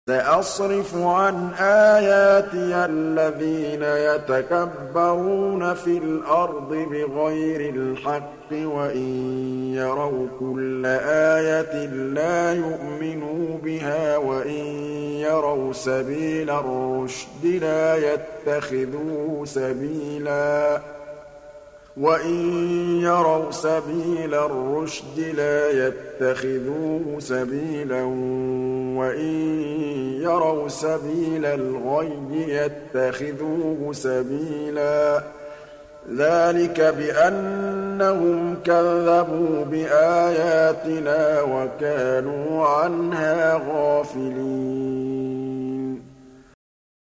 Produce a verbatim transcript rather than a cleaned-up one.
سَأَصْرِفُ عَنْ آيَاتِيَ الَّذِينَ يَتَكَبَّرُونَ فِي الْأَرْضِ بِغَيْرِ الْحَقِّ وَإِن يَرَوْا كُلَّ آيَةٍ لَّا يُؤْمِنُوا بِهَا وَإِن يَرَوْا سَبِيلَ الرُّشْدِ لَا يَتَّخِذُوهُ سَبِيلًا وَإِن يَرَوْا سَبِيلَ الرُّشْدِ لَا يَتَّخِذُوهُ سَبِيلًا وَإِن يَرَوْا سَبِيلَ الْغَيِّ يَتَّخِذُوهُ سَبِيلًا ۚ ذَٰلِكَ بِأَنَّهُمْ كَذَّبُوا بِآيَاتِنَا وَكَانُوا عَنْهَا غَافِلِينَ